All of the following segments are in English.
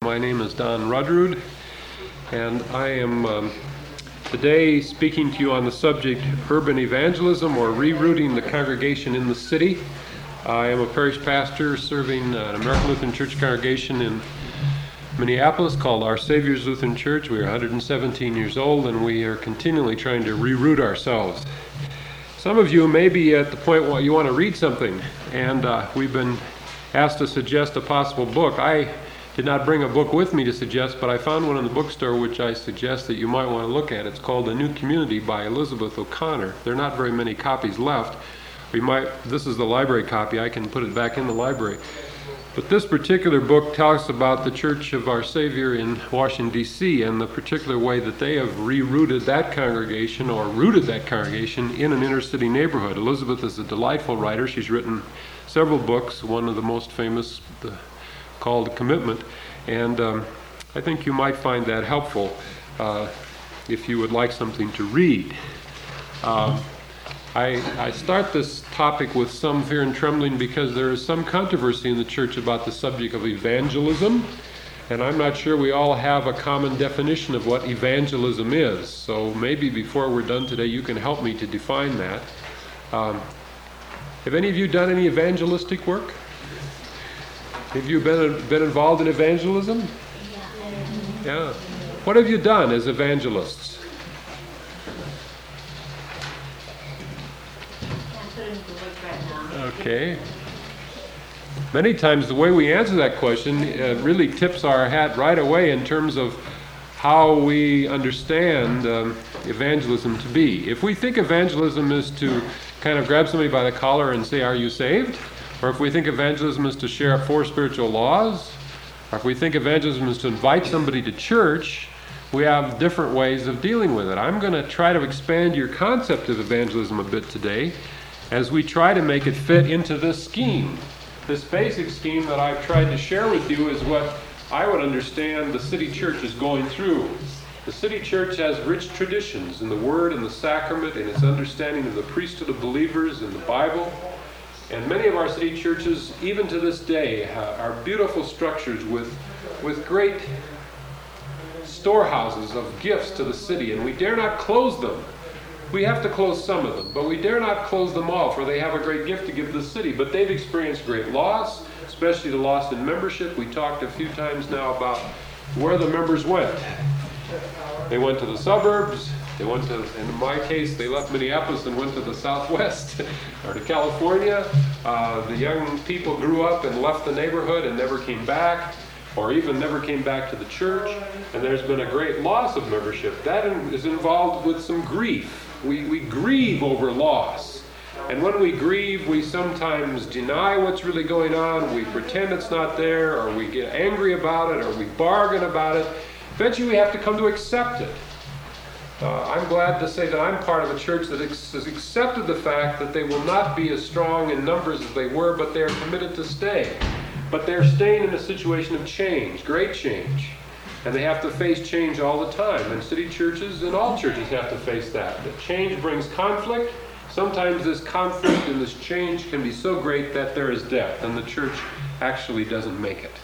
My name is Don Rudrud, and I am today speaking to you on the subject urban evangelism or rerouting the congregation in the city. I am a parish pastor serving an American Lutheran Church congregation in Minneapolis called Our Savior's Lutheran Church. We are 117 years old, and we are continually trying to reroute ourselves. Some of you may be at the point where you want to read something, and we've been asked to suggest a possible book. I did not bring a book with me to suggest, but I found one in the bookstore which I suggest that you might want to look at. It's called A New Community by Elizabeth O'Connor. There are not very many copies left. This is the library copy. I can put it back in the library. But this particular book talks about the Church of Our Savior in Washington, D.C., and the particular way that they have rerouted that congregation or rooted that congregation in an inner city neighborhood. Elizabeth is a delightful writer. She's written several books, one of the most famous called Commitment, and I think you might find that helpful if you would like something to read. I start this topic with some fear and trembling because there is some controversy in the church about the subject of evangelism, and I'm not sure we all have a common definition of what evangelism is. So maybe before we're done today, you can help me to define that. Have any of you done any evangelistic work? Have you been involved in evangelism? Yeah. What have you done as evangelists? Okay. Many times the way we answer that question really tips our hat right away in terms of how we understand evangelism to be. If we think evangelism is to kind of grab somebody by the collar and say, "Are you saved?" Or if we think evangelism is to share 4 spiritual laws, or if we think evangelism is to invite somebody to church, we have different ways of dealing with it. I'm going to try to expand your concept of evangelism a bit today as we try to make it fit into this scheme. This basic scheme that I've tried to share with you is what I would understand the city church is going through. The city church has rich traditions in the Word and the sacrament and its understanding of the priesthood of believers in the Bible. And many of our city churches, even to this day, are beautiful structures with great storehouses of gifts to the city, and we dare not close them. We have to close some of them, but we dare not close them all, for they have a great gift to give the city. But they've experienced great loss, especially the loss in membership. We talked a few times now about where the members went. They went to the suburbs. In my case, they left Minneapolis and went to the Southwest or to California. The young people grew up and left the neighborhood and never came back, or even never came back to the church. And there's been a great loss of membership. That is involved with some grief. We grieve over loss. And when we grieve, we sometimes deny what's really going on. We pretend it's not there, or we get angry about it, or we bargain about it. Eventually, we have to come to accept it. I'm glad to say that I'm part of a church that has accepted the fact that they will not be as strong in numbers as they were, but they are committed to stay. But they're staying in a situation of change, great change. And they have to face change all the time. And city churches and all churches have to face that. That change brings conflict. Sometimes this conflict and this change can be so great that there is death, and the church actually doesn't make it.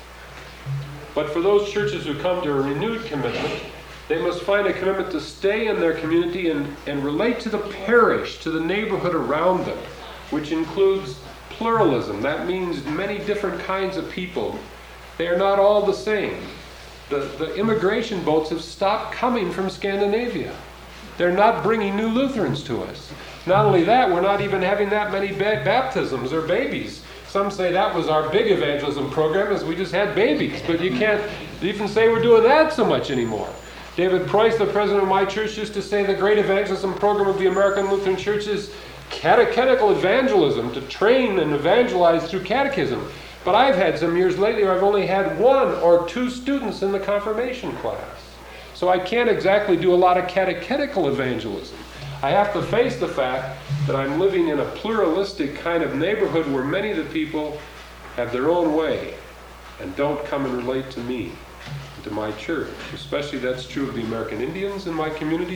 But for those churches who come to a renewed commitment, they must find a commitment to stay in their community and relate to the parish, to the neighborhood around them, which includes pluralism. That means many different kinds of people. They are not all the same. The immigration boats have stopped coming from Scandinavia. They're not bringing new Lutherans to us. Not only that, we're not even having that many baptisms or babies. Some say that was our big evangelism program, as we just had babies. But you can't even say we're doing that so much anymore. David Price, the president of my church, used to say the great evangelism program of the American Lutheran Church is catechetical evangelism, to train and evangelize through catechism. But I've had some years lately where I've only had 1 or 2 students in the confirmation class. So I can't exactly do a lot of catechetical evangelism. I have to face the fact that I'm living in a pluralistic kind of neighborhood where many of the people have their own way and don't come and relate to me, to my church. Especially that's true of the American Indians in my community.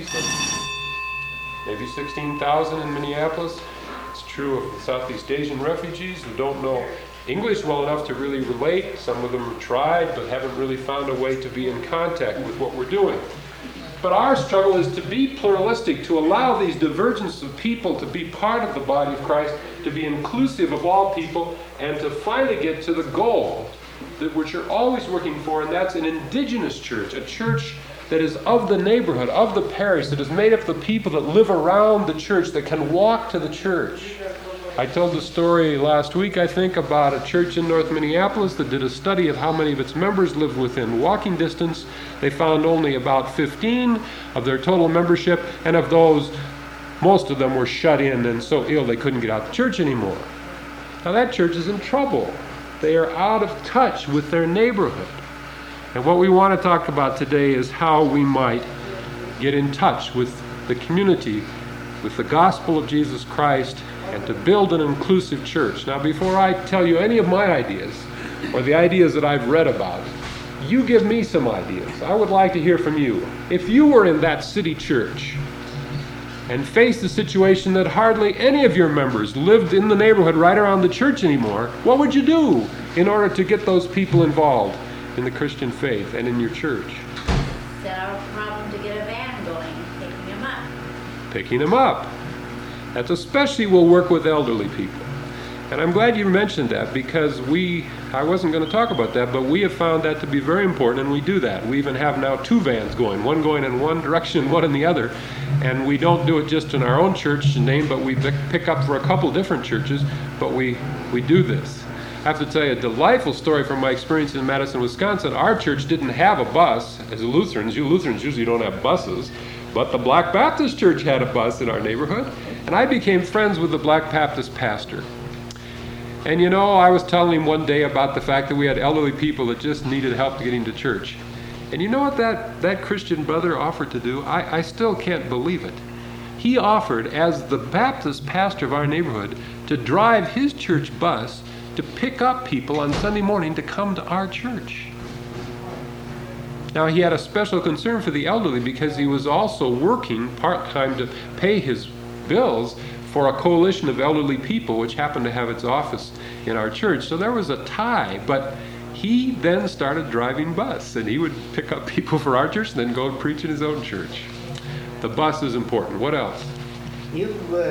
Maybe 16,000 in Minneapolis. It's true of the Southeast Asian refugees who don't know English well enough to really relate. Some of them have tried, but haven't really found a way to be in contact with what we're doing. But our struggle is to be pluralistic, to allow these divergences of people to be part of the body of Christ, to be inclusive of all people, and to finally get to the goal which you're always working for, and that's an indigenous church, a church that is of the neighborhood, of the parish, that is made up of the people that live around the church, that can walk to the church. I told the story last week, I think, about a church in North Minneapolis that did a study of how many of its members lived within walking distance. They found only about 15 of their total membership, and of those, most of them were shut in and so ill they couldn't get out to church anymore. Now that church is in trouble. They are out of touch with their neighborhood. And what we want to talk about today is how we might get in touch with the community, with the gospel of Jesus Christ, and to build an inclusive church. Now, before I tell you any of my ideas, or the ideas that I've read about, you give me some ideas. I would like to hear from you. If you were in that city church and faced the situation that hardly any of your members lived in the neighborhood right around the church anymore, what would you do in order to get those people involved in the Christian faith and in your church? Set out a problem to get a van going, picking them up. Picking them up. That especially will work with elderly people. And I'm glad you mentioned that, because I wasn't going to talk about that, but we have found that to be very important, and we do that. We even have now 2 vans going, one going in one direction, one in the other. And we don't do it just in our own church name, but we pick up for a couple different churches, but we do this. I have to tell you a delightful story from my experience in Madison, Wisconsin. Our church didn't have a bus as Lutherans. You Lutherans usually don't have buses, but the Black Baptist Church had a bus in our neighborhood, and I became friends with the Black Baptist pastor. And you know, I was telling him one day about the fact that we had elderly people that just needed help getting to church. And you know what that Christian brother offered to do? I still can't believe it. He offered, as the Baptist pastor of our neighborhood, to drive his church bus to pick up people on Sunday morning to come to our church. Now, he had a special concern for the elderly because he was also working part-time to pay his bills for a coalition of elderly people which happened to have its office in our church. So there was a tie, but he then started driving bus, and he would pick up people for our church and then go and preach in his own church. The bus is important. What else? You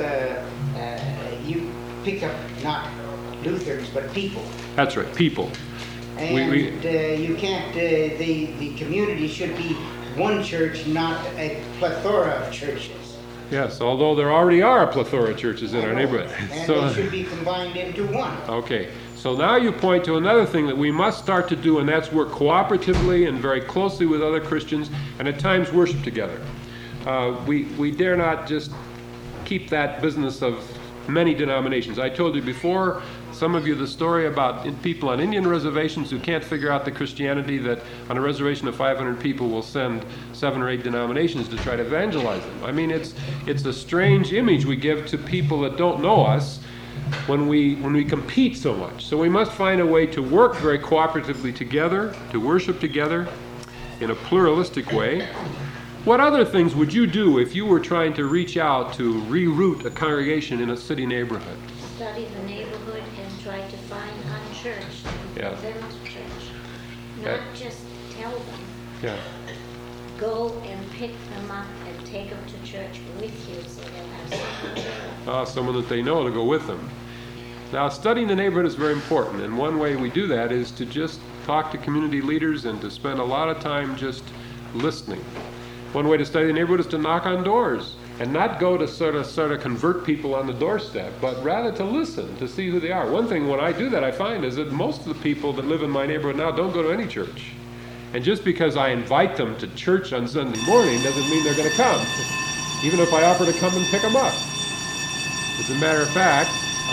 pick up not Lutherans, but people. That's right, people. And you can't, the community should be one church, not a plethora of churches. Yes, although there already are a plethora of churches in our neighborhood. And they should be combined into one. Okay, so now you point to another thing that we must start to do, and that's work cooperatively and very closely with other Christians, and at times worship together. We dare not just keep that business of many denominations. I told you before, some of you, the story about people on Indian reservations who can't figure out the Christianity, that on a reservation of 500 people will send 7 or 8 denominations to try to evangelize them. I mean, it's a strange image we give to people that don't know us when we compete so much. So we must find a way to work very cooperatively together, to worship together in a pluralistic way. What other things would you do if you were trying to reach out to reroute a congregation in a city neighborhood? Study the neighborhood and try to find unchurched, them to church. Not just tell them. Yeah. Go and pick them up and take them to church with you so they'll have someone that they know to go with them. Now, studying the neighborhood is very important, and one way we do that is to just talk to community leaders and to spend a lot of time just listening. One way to study the neighborhood is to knock on doors and not go to sort of convert people on the doorstep, but rather to listen, to see who they are. One thing when I do that I find is that most of the people that live in my neighborhood now don't go to any church. And just because I invite them to church on Sunday morning doesn't mean they're going to come, even if I offer to come and pick them up. As a matter of fact,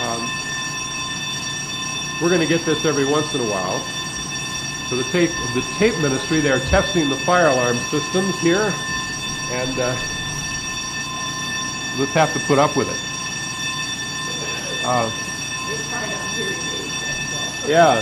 we're going to get this every once in a while. So the tape ministry, they're testing the fire alarm systems here, and let's have to put up with it. Yeah.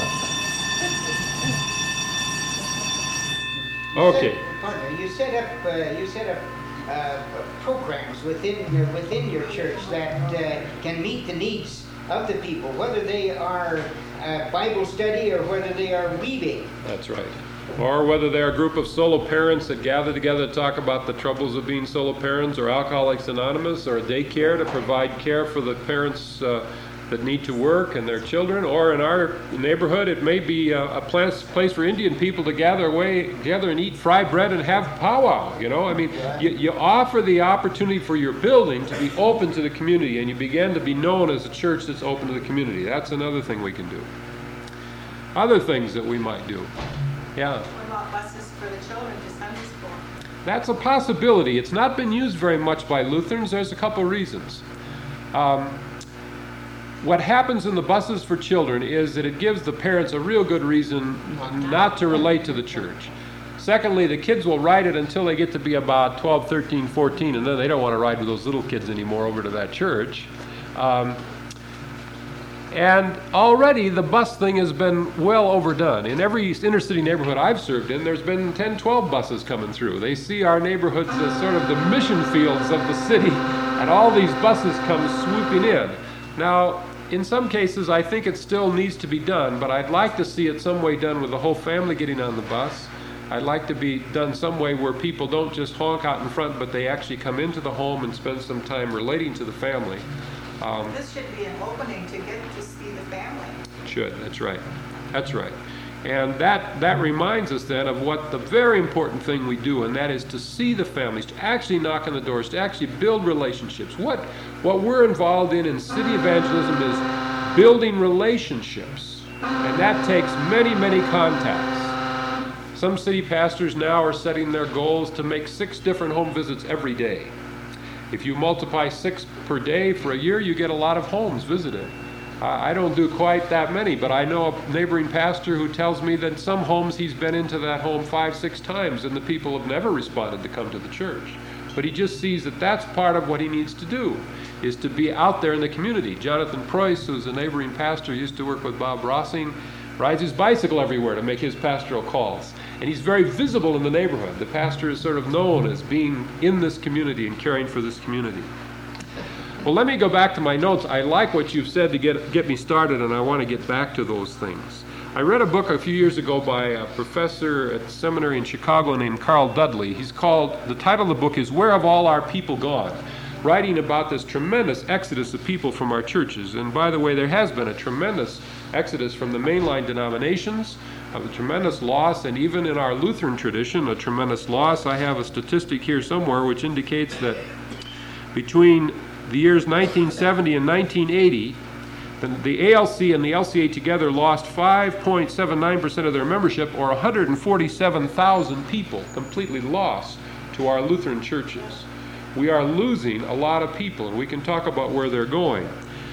Okay. Partner, you set up programs within your church that can meet the needs of the people, whether they are Bible study or whether they are weaving. That's right. Or whether they're a group of solo parents that gather together to talk about the troubles of being solo parents, or Alcoholics Anonymous, or a daycare to provide care for the parents that need to work and their children. Or in our neighborhood, it may be a place for Indian people to gather and eat fried bread and have powwow. I mean, you offer the opportunity for your building to be open to the community, and you begin to be known as a church that's open to the community. That's another thing we can do. Other things that we might do. Yeah. What about buses for the children to Sunday school? That's a possibility. It's not been used very much by Lutherans. There's a couple reasons. What happens in the buses for children is that it gives the parents a real good reason not to relate to the church. Secondly, the kids will ride it until they get to be about 12, 13, 14, and then they don't want to ride with those little kids anymore over to that church. And already the bus thing has been well overdone. In every inner city neighborhood I've served in, there's been 10, 12 buses coming through. They see our neighborhoods as sort of the mission fields of the city, and all these buses come swooping in. Now, in some cases, I think it still needs to be done, but I'd like to see it some way done with the whole family getting on the bus. I'd like to be done some way where people don't just honk out in front, but they actually come into the home and spend some time relating to the family. This should be an opening to get to see the family. Should, that's right. That's right. And that reminds us then of what the very important thing we do, and that is to see the families, to actually knock on the doors, to actually build relationships. What we're involved in city evangelism is building relationships, and that takes many, many contacts. Some city pastors now are setting their goals to make 6 different home visits every day. If you multiply 6 per day for a year, you get a lot of homes visited. I don't do quite that many, but I know a neighboring pastor who tells me that some homes he's been into that home 5, 6 times, and the people have never responded to come to the church. But he just sees that that's part of what he needs to do, is to be out there in the community. Jonathan Preuss, who's a neighboring pastor, used to work with Bob Rossing, rides his bicycle everywhere to make his pastoral calls. And he's very visible in the neighborhood. The pastor is sort of known as being in this community and caring for this community. Well, let me go back to my notes. I like what you've said to get me started, and I want to get back to those things. I read a book a few years ago by a professor at the seminary in Chicago named Carl Dudley. The title of the book is Where Have All Our People Gone?, writing about this tremendous exodus of people from our churches. And by the way, there has been a tremendous exodus from the mainline denominations, a tremendous loss, and even in our Lutheran tradition, a tremendous loss. I have a statistic here somewhere which indicates that between the years 1970 and 1980, the ALC and the LCA together lost 5.79% of their membership, or 147,000 people completely lost to our Lutheran churches. We are losing a lot of people, and we can talk about where they're going.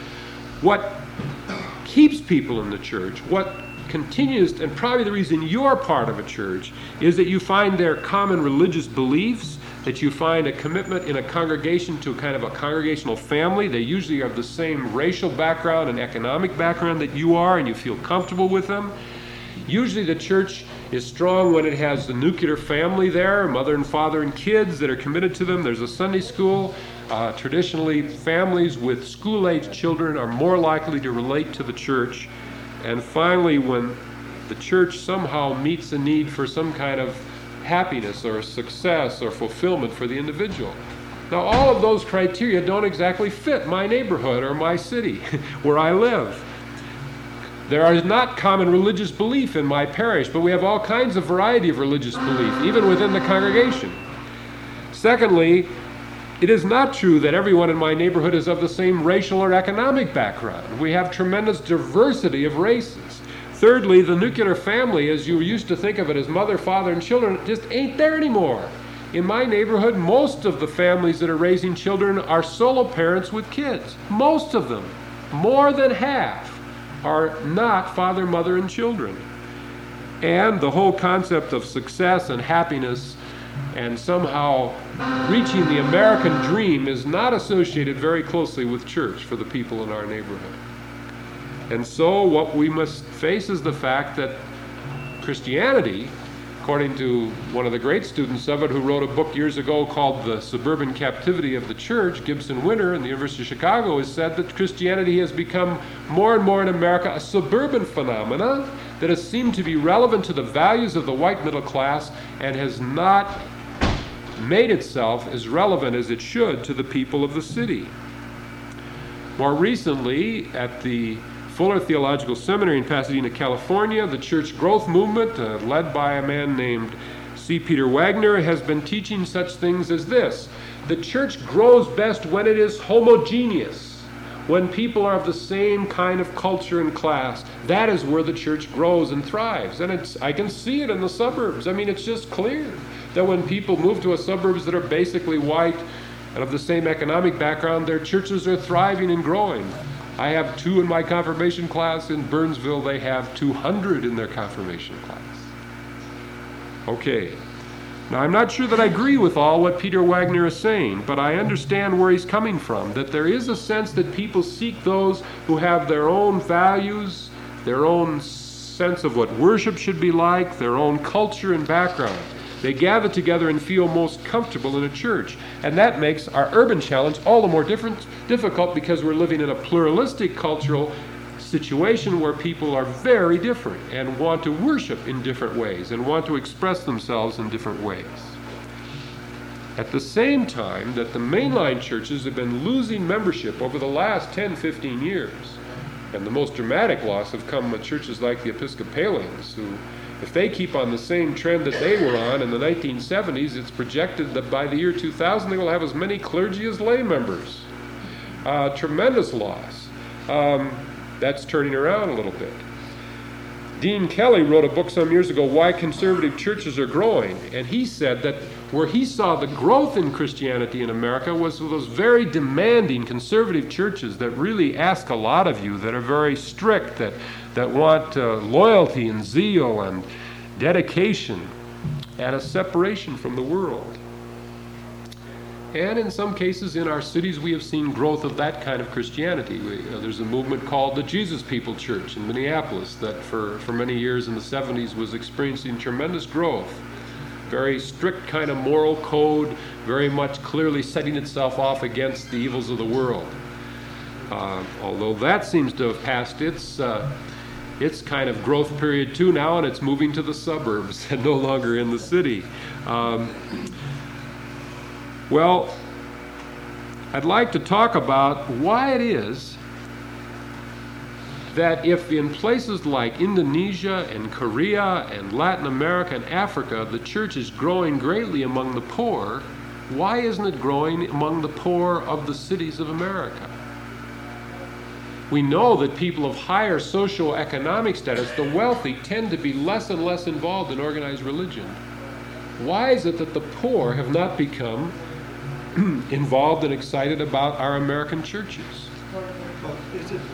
What keeps people in the church, what continues, and probably the reason you're part of a church, is that you find their common religious beliefs, that you find a commitment in a congregation to kind of a congregational family. They usually have the same racial background and economic background that you are, and you feel comfortable with them. Usually the church is strong when it has the nuclear family there, mother and father and kids that are committed to them. There's a Sunday school. Traditionally, families with school-age children are more likely to relate to the church. And finally, when the church somehow meets a need for some kind of happiness or success or fulfillment for the individual. Now, all of those criteria don't exactly fit my neighborhood or my city where I live. There is not common religious belief in my parish, but we have all kinds of variety of religious belief, even within the congregation. Secondly, it is not true that everyone in my neighborhood is of the same racial or economic background. We have tremendous diversity of races. Thirdly, the nuclear family, as you used to think of it as mother, father, and children, just ain't there anymore. In my neighborhood, most of the families that are raising children are solo parents with kids. Most of them, more than half, are not father, mother, and children. And the whole concept of success and happiness and somehow reaching the American dream is not associated very closely with church for the people in our neighborhood. And so what we must face is the fact that Christianity, according to one of the great students of it who wrote a book years ago called The Suburban Captivity of the Church, Gibson Winter in the University of Chicago, has said that Christianity has become more and more in America a suburban phenomenon that has seemed to be relevant to the values of the white middle class and has not made itself as relevant as it should to the people of the city. More recently, at the Fuller Theological Seminary in Pasadena, California, the church growth movement, led by a man named C. Peter Wagner, has been teaching such things as this: the church grows best when it is homogeneous, when people are of the same kind of culture and class. That is where the church grows and thrives. And I can see it in the suburbs. I mean, it's just clear that when people move to suburbs that are basically white and of the same economic background, their churches are thriving and growing. I have 2 in my confirmation class. In Burnsville, they have 200 in their confirmation class. Okay. Now, I'm not sure that I agree with all what Peter Wagner is saying, but I understand where he's coming from, that there is a sense that people seek those who have their own values, their own sense of what worship should be like, their own culture and background. They gather together and feel most comfortable in a church. And that makes our urban challenge all the more difficult because we're living in a pluralistic cultural situation where people are very different and want to worship in different ways and want to express themselves in different ways. At the same time that the mainline churches have been losing membership over the last 10, 15 years, and the most dramatic loss have come with churches like the Episcopalians, who, if they keep on the same trend that they were on in the 1970s, it's projected that by the year 2000 they will have as many clergy as lay members. Tremendous loss. That's turning around a little bit. Dean Kelly wrote a book some years ago, Why Conservative Churches Are Growing, and he said that where he saw the growth in Christianity in America was those very demanding conservative churches that really ask a lot of you, that are very strict, that want loyalty and zeal and dedication and a separation from the world. And in some cases in our cities we have seen growth of that kind of Christianity. There's a movement called the Jesus People Church in Minneapolis that for many years in the 70s was experiencing tremendous growth. Very strict kind of moral code, very much clearly setting itself off against the evils of the world. Although that seems to have passed its kind of growth period too now, and it's moving to the suburbs and no longer in the city. Well, I'd like to talk about why it is that if in places like Indonesia and Korea and Latin America and Africa, the church is growing greatly among the poor, why isn't it growing among the poor of the cities of America? We know that people of higher socioeconomic status, the wealthy, tend to be less and less involved in organized religion. Why is it that the poor have not become involved and excited about our American churches? Well, is it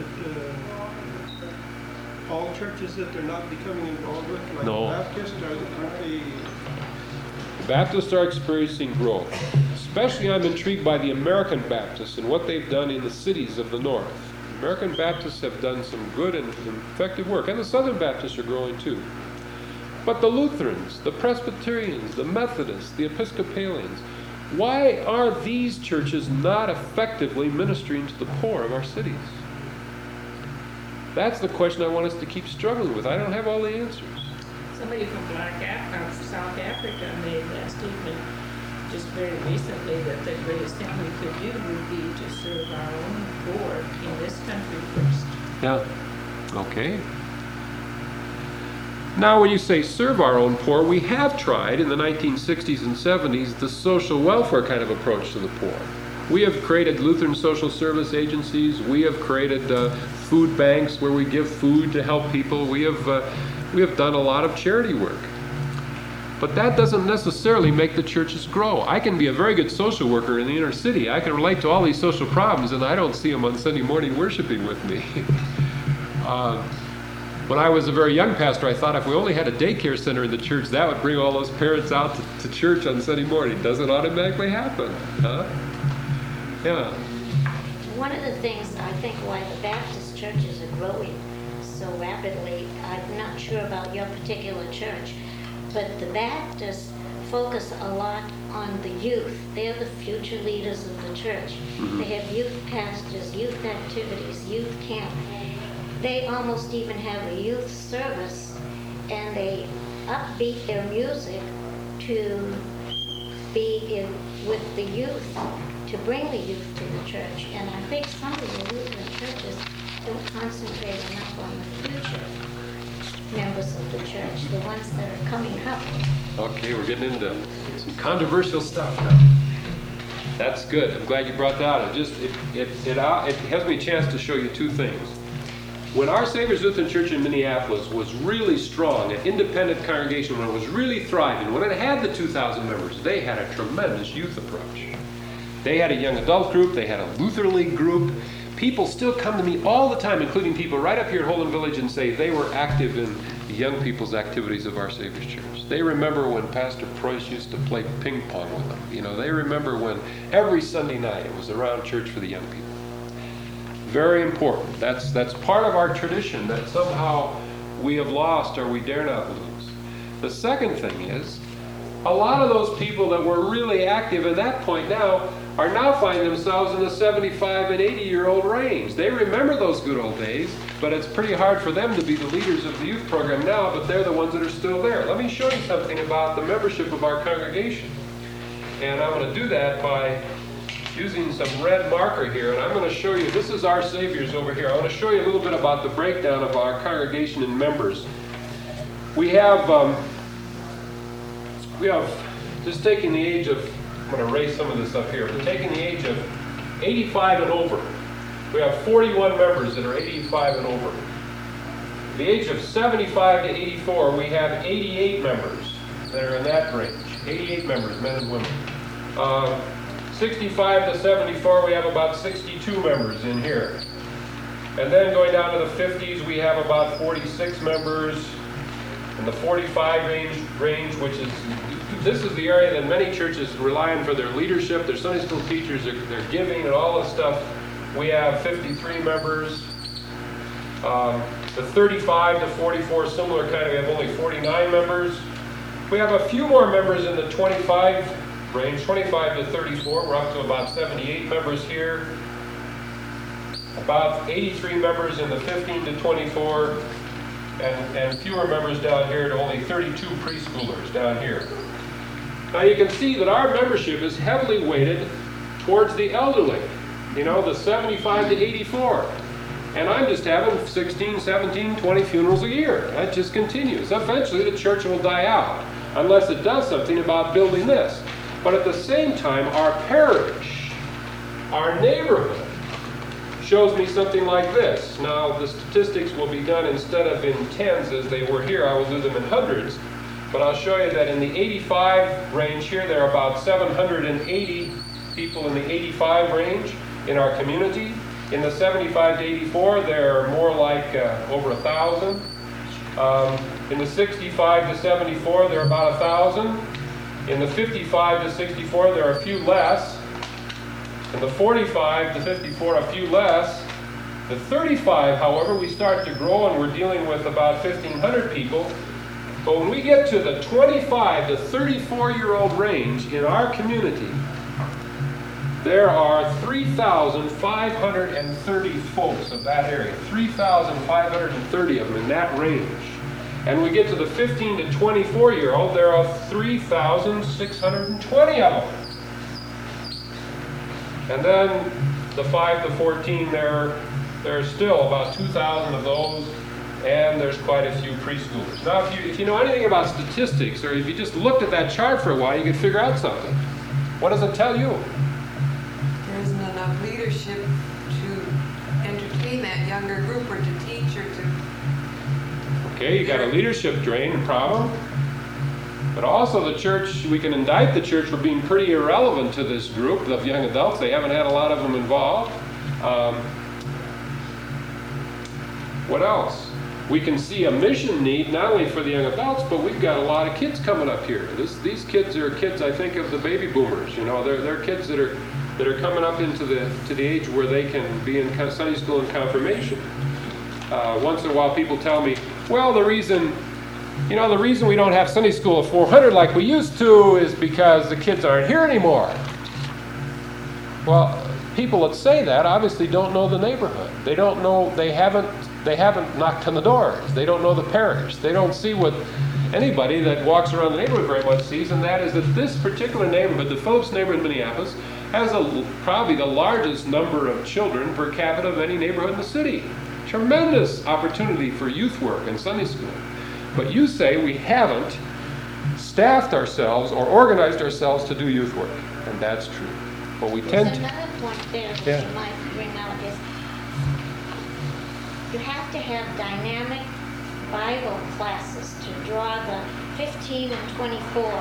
all churches that they're not becoming involved with, like No. Baptist, or aren't they? The Baptists are experiencing growth. Especially I'm intrigued by the American Baptists and what they've done in the cities of the North. American Baptists have done some good and effective work, and the Southern Baptists are growing too. But the Lutherans, the Presbyterians, the Methodists, the Episcopalians, why are these churches not effectively ministering to the poor of our cities? That's the question I want us to keep struggling with. I don't have all the answers. Somebody from South Africa made that statement just very recently that the greatest thing we could do would be to serve our own poor in this country first. Yeah. Okay. Now, when you say serve our own poor, we have tried in the 1960s and 70s the social welfare kind of approach to the poor. We have created Lutheran social service agencies. We have created food banks where we give food to help people. We have done a lot of charity work. But that doesn't necessarily make the churches grow. I can be a very good social worker in the inner city. I can relate to all these social problems, and I don't see them on Sunday morning worshiping with me. When I was a very young pastor, I thought if we only had a daycare center in the church, that would bring all those parents out to church on Sunday morning. Doesn't automatically happen, huh? Yeah. One of the things I think why the Baptist churches are growing so rapidly, I'm not sure about your particular church, But the Baptists focus a lot on the youth. They're the future leaders of the church. They have youth pastors, youth activities, youth camp. They almost even have a youth service, and they upbeat their music to be with the youth, to bring the youth to the church. And I think some of the Lutheran churches don't concentrate enough on the future members of the church, the ones that are coming up. Okay, we're getting into some controversial stuff now. That's good. I'm glad you brought that out. It has me a chance to show you two things. When Our Savior's Lutheran Church in Minneapolis was really strong, an independent congregation, when it was really thriving, when it had the 2,000 members, they had a tremendous youth approach. They had a young adult group, they had a Lutheran League group. People still come to me all the time, including people right up here at Holden Village, and say they were active in the young people's activities of Our Savior's Church. They remember when Pastor Preuss used to play ping pong with them. You know, they remember when every Sunday night it was around church for the young people. Very important. That's part of our tradition that somehow we have lost or we dare not lose. The second thing is, a lot of those people that were really active at that point now are now finding themselves in the 75 and 80-year-old range. They remember those good old days, but it's pretty hard for them to be the leaders of the youth program now, but they're the ones that are still there. Let me show you something about the membership of our congregation. And I'm going to do that by using some red marker here, and I'm going to show you, this is Our Savior's over here. I want to show you a little bit about the breakdown of our congregation and members. We have just taking the age of, I'm going to raise some of this up here, but taking the age of 85 and over, we have 41 members that are 85 and over. The age of 75 to 84, we have 88 members that are in that range. 88 members, men and women. 65 to 74, we have about 62 members in here. And then going down to the 50s, we have about 46 members. In the 45 range, which is, this is the area that many churches rely on for their leadership, their Sunday school teachers, their giving and all this stuff. We have 53 members. The 35 to 44, similar kind of, we have only 49 members. We have a few more members in the 25 range, 25 to 34. We're up to about 78 members here. About 83 members in the 15 to 24. And fewer members down here to only 32 preschoolers down here. Now you can see that our membership is heavily weighted towards the elderly, you know, the 75 to 84. And I'm just having 16, 17, 20 funerals a year. That just continues. Eventually the church will die out, unless it does something about building this. But at the same time, our parish, our neighborhood, shows me something like this. Now, the statistics will be done instead of in tens as they were here. I will do them in hundreds. But I'll show you that in the 85 range here, there are about 780 people in the 85 range in our community. In the 75 to 84, there are more like over 1,000. In the 65 to 74, there are about 1,000. In the 55 to 64, there are a few less. In the 45 to 54, a few less. The 35, however, we start to grow and we're dealing with about 1,500 people. But when we get to the 25 to 34-year-old range in our community, there are 3,530 folks of that area. 3,530 of them in that range. And we get to the 15 to 24-year-old, there are 3,620 of them. And then the 5 to 14, there's still about 2,000 of those, and there's quite a few preschoolers. Now, if you know anything about statistics, or if you just looked at that chart for a while, you could figure out something. What does it tell you? There isn't enough leadership to entertain that younger group or to teach or to... Okay, you got a leadership drain problem. But also the church, we can indict the church for being pretty irrelevant to this group of young adults. They haven't had a lot of them involved. What else? We can see a mission need not only for the young adults, but we've got a lot of kids coming up here. These kids are kids, I think, of the baby boomers. You know, they're kids that are coming up into the age where they can be in Sunday school and confirmation. Once in a while, people tell me, well, the reason you know, the reason we don't have Sunday school of 400 like we used to is because the kids aren't here anymore. Well, people that say that obviously don't know the neighborhood. They don't know, they haven't knocked on the doors. They don't know the parish. They don't see what anybody that walks around the neighborhood very much sees, and that is that this particular neighborhood, the Phillips neighborhood in Minneapolis, has probably the largest number of children per capita of any neighborhood in the city. Tremendous opportunity for youth work and Sunday school. But you say we haven't staffed ourselves or organized ourselves to do youth work, and that's true. But we tend There's to. another point there that Yeah. you might bring out is you have to have dynamic Bible classes to draw the 15 and 24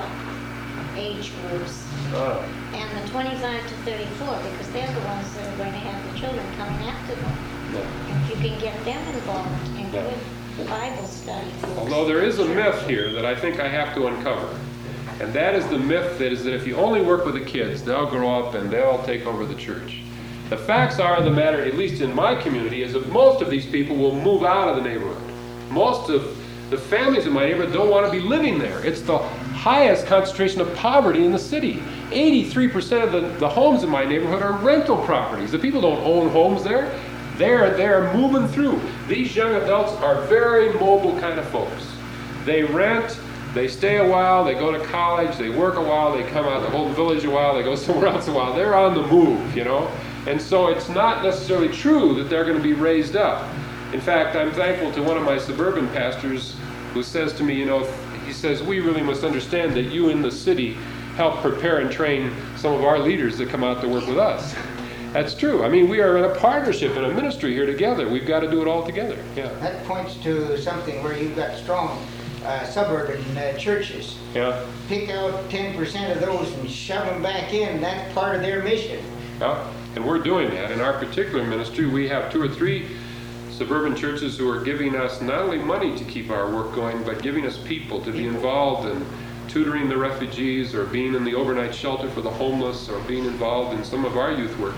age groups and the 25 to 34 because they're the ones that are going to have the children coming after them. Yeah. If you can get them involved in Yeah. good Bible study. Although there is a myth here that I think I have to uncover. And that is the myth that if you only work with the kids, they'll grow up and they'll take over the church. The facts are of the matter, at least in my community, is that most of these people will move out of the neighborhood. Most of the families in my neighborhood don't want to be living there. It's the highest concentration of poverty in the city. 83% of the homes in my neighborhood are rental properties. The people don't own homes there. They're moving through. These young adults are very mobile kind of folks. They rent, they stay a while, they go to college, they work a while, they come out to Holden Village a while, they go somewhere else a while. They're on the move, you know? And so it's not necessarily true that they're going to be raised up. In fact, I'm thankful to one of my suburban pastors who says to me, you know, he says, we really must understand that you in the city help prepare and train some of our leaders that come out to work with us. That's true. I mean, we are in a partnership, in a ministry here together. We've got to do it all together. Yeah. That points to something where you've got strong suburban churches. Yeah. Pick out 10% of those and shove them back in. That's part of their mission. Yeah. And we're doing that. In our particular ministry, we have 2 or 3 suburban churches who are giving us not only money to keep our work going, but giving us people to be involved in tutoring the refugees or being in the overnight shelter for the homeless or being involved in some of our youth work.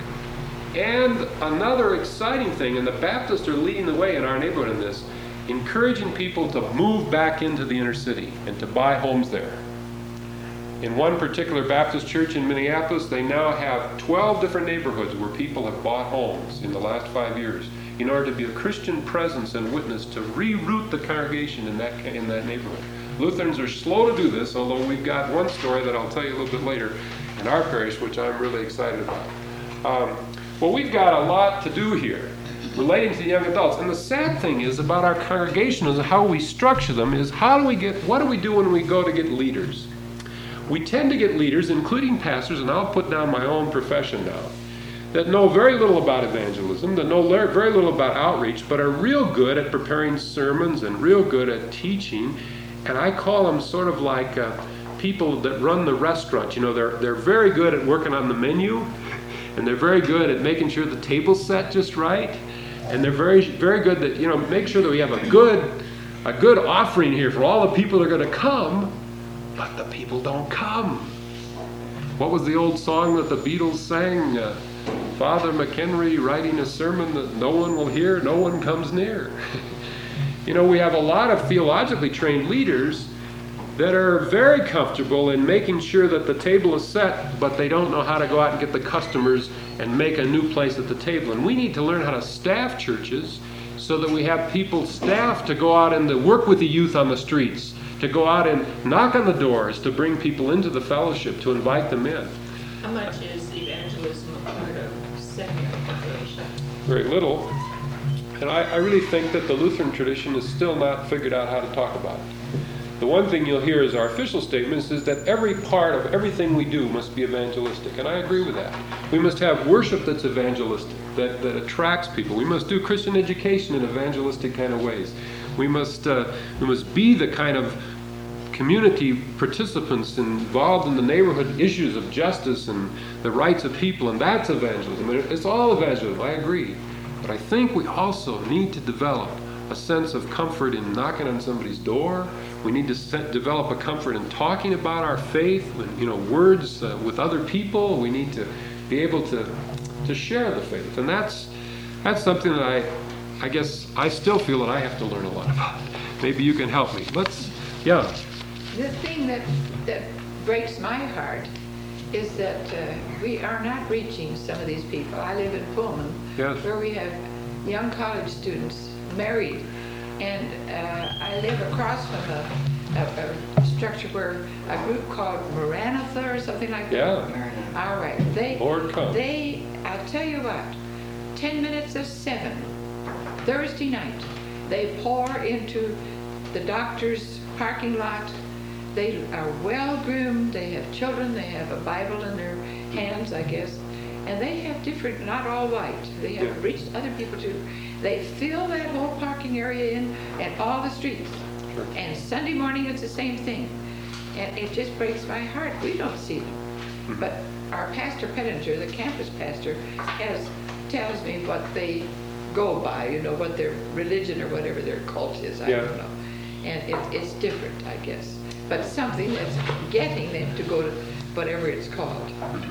And another exciting thing, and the Baptists are leading the way in our neighborhood in this, encouraging people to move back into the inner city and to buy homes there. In one particular Baptist church in Minneapolis, they now have 12 different neighborhoods where people have bought homes in the last 5 years in order to be a Christian presence and witness to reroute the congregation in that neighborhood. Lutherans are slow to do this, although we've got one story that I'll tell you a little bit later in our parish, which I'm really excited about. Well, we've got a lot to do here relating to young adults. And the sad thing is about our congregation is how we structure them is what do we do when we go to get leaders? We tend to get leaders, including pastors, and I'll put down my own profession now, that know very little about evangelism, that know very little about outreach, but are real good at preparing sermons and real good at teaching. And I call them sort of like people that run the restaurant. You know, they're very good at working on the menu, and they're very good at making sure the table's set just right, and they're very, very good that, you know, make sure that we have a good offering here for all the people that are going to come, but the people don't come. What was the old song that the Beatles sang? Father McHenry writing a sermon that no one will hear, no one comes near. You know, we have a lot of theologically trained leaders that are very comfortable in making sure that the table is set, but they don't know how to go out and get the customers and make a new place at the table. And we need to learn how to staff churches so that we have people staffed to go out and to work with the youth on the streets, to go out and knock on the doors, to bring people into the fellowship, to invite them in. How much is evangelism a part of seminary preparation? Very little. And I really think that the Lutheran tradition is still not figured out how to talk about it. The one thing you'll hear as our official statements is that every part of everything we do must be evangelistic, and I agree with that. We must have worship that's evangelistic, that attracts people. We must do Christian education in evangelistic kind of ways. We must be the kind of community participants involved in the neighborhood issues of justice and the rights of people, and that's evangelism. It's all evangelism, I agree. But I think we also need to develop a sense of comfort in knocking on somebody's door. We need to develop a comfort in talking about our faith, words with other people. We need to be able to share the faith. And that's something that I guess I still feel that I have to learn a lot about. Maybe you can help me. Yeah, The thing that breaks my heart is that we are not reaching some of these people. I live in Pullman, Yes. where we have young college students married, and I live across from a structure where a group called Maranatha or something like that. yeah. All right, Lord come. I'll tell you what, 10 minutes of 7, Thursday night, they pour into the doctor's parking lot. They are well groomed, they have children, they have a Bible in their hands, I guess, and they have different, not all white, they have Yeah. reached other people too. They fill that whole parking area in and all the streets. Sure. And Sunday morning, it's the same thing. And it just breaks my heart. We don't see them. Mm-hmm. But our pastor Pettinger, the campus pastor, tells me what they go by, you know, what their religion or whatever their cult is. I Yeah. don't know. And it's different, I guess. But something that's getting them to go to whatever it's called.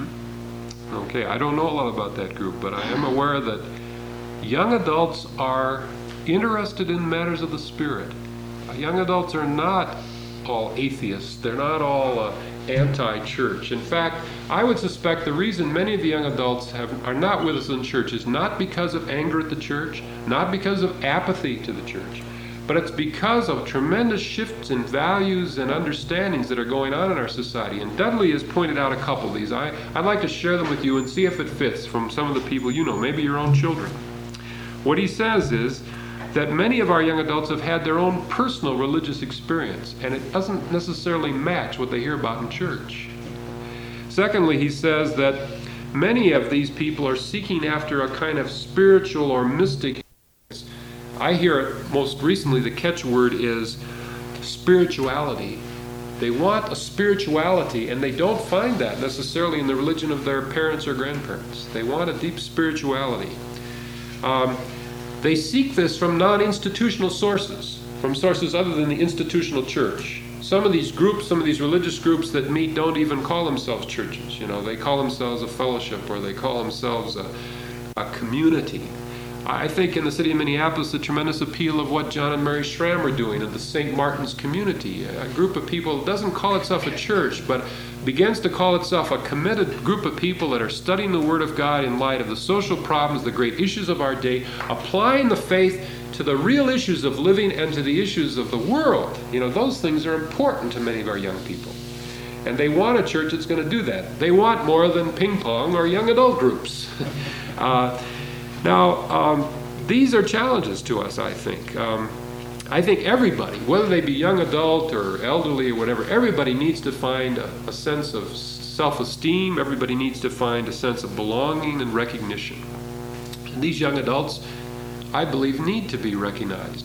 Okay, I don't know a lot about that group, but I am aware that young adults are interested in matters of the spirit. Young adults are not all atheists. They're not all anti-church. In fact, I would suspect the reason many of the young adults are not with us in church is not because of anger at the church, not because of apathy to the church, but it's because of tremendous shifts in values and understandings that are going on in our society. And Dudley has pointed out a couple of these. I'd like to share them with you and see if it fits from some of the people you know, maybe your own children. What he says is that many of our young adults have had their own personal religious experience, and it doesn't necessarily match what they hear about in church. Secondly, he says that many of these people are seeking after a kind of spiritual or mystic. I hear it most recently, the catchword is spirituality. They want a spirituality, and they don't find that necessarily in the religion of their parents or grandparents. They want a deep spirituality. They seek this from non-institutional sources, from sources other than the institutional church. Some of these groups, some of these religious groups that meet don't even call themselves churches. You know, they call themselves a fellowship, or they call themselves a community. I think in the city of Minneapolis, the tremendous appeal of what John and Mary Schramm are doing at the St. Martin's community, a group of people that doesn't call itself a church, but begins to call itself a committed group of people that are studying the Word of God in light of the social problems, the great issues of our day, applying the faith to the real issues of living and to the issues of the world. You know, those things are important to many of our young people. And they want a church that's going to do that. They want more than ping pong or young adult groups. Now, these are challenges to us, I think. I think everybody, whether they be young adult or elderly or whatever, everybody needs to find a sense of self-esteem. Everybody needs to find a sense of belonging and recognition. And these young adults, I believe, need to be recognized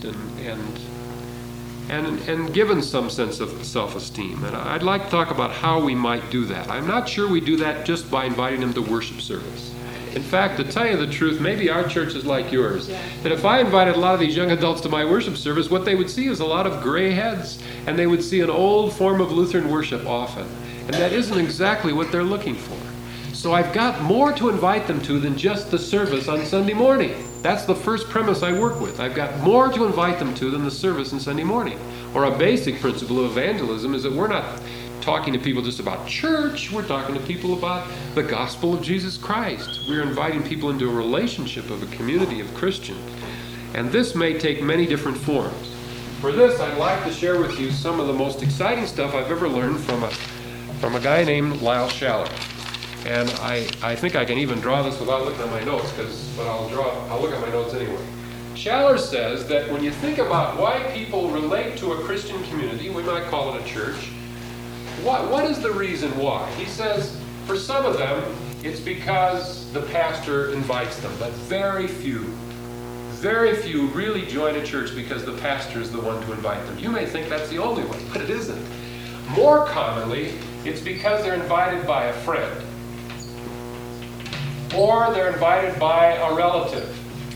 and given some sense of self-esteem. And I'd like to talk about how we might do that. I'm not sure we do that just by inviting them to worship service. In fact, to tell you the truth, maybe our church is like yours. That if I invited a lot of these young adults to my worship service, what they would see is a lot of gray heads, and they would see an old form of Lutheran worship often. And that isn't exactly what they're looking for. So I've got more to invite them to than just the service on Sunday morning. That's the first premise I work with. I've got more to invite them to than the service on Sunday morning. Or a basic principle of evangelism is that we're not talking to people just about church, we're talking to people about the gospel of Jesus Christ. We're inviting people into a relationship of a community of Christians. And this may take many different forms. For this, I'd like to share with you some of the most exciting stuff I've ever learned from a guy named Lyle Schaller. And I think I can even draw this without looking at my notes, but I'll look at my notes anyway. Schaller says that when you think about why people relate to a Christian community, we might call it a church, what is the reason why? He says, for some of them, it's because the pastor invites them, but very few really join a church because the pastor is the one to invite them. You may think that's the only way, but it isn't. More commonly, it's because they're invited by a friend, or they're invited by a relative.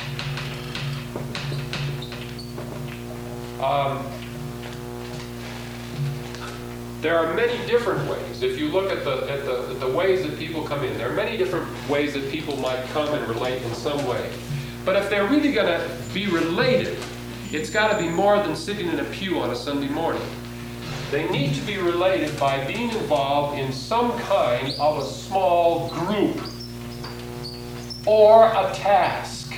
There are many different ways. If you look at the ways that people come in, there are many different ways that people might come and relate in some way. But if they're really going to be related, it's got to be more than sitting in a pew on a Sunday morning. They need to be related by being involved in some kind of a small group or a task.